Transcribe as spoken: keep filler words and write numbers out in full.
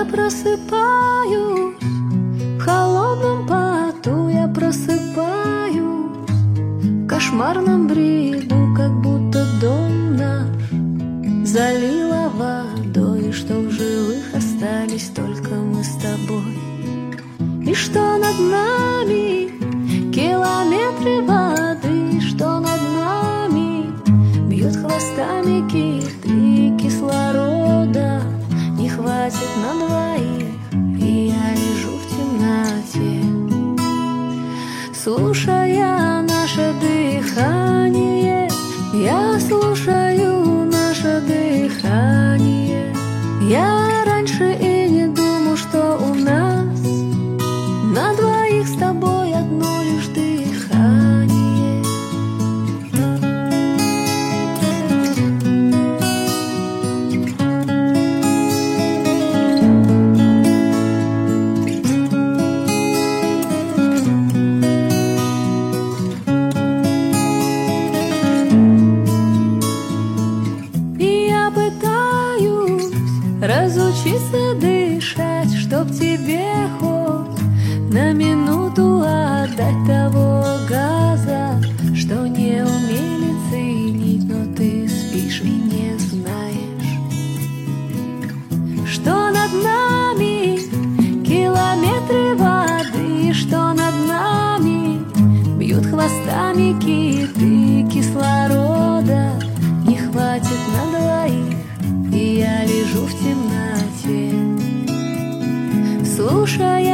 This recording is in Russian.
просыпаюсь, в холодном поту я просыпаюсь, в кошмарном бреду, как будто дом наш залило водой, что в живых остались только мы с тобой. И что над нами километры воды, что над нами бьют хвостами киты, кислорода не хватит на двоих, и я лежу в темноте, слушая наше дыхание. Я слушаю наше дыхание. Я раньше и не думал, что у нас на двоих с тобой одно лишь дыхание. Разучиться дышать, чтоб тебе хоть на минуту отдать того газа, что не умели ценить, но ты спишь и не знаешь, что над нами километры воды, что над нами бьют хвостами киты, кислорода не хватит на двоих, и я лежу в темноте, слушая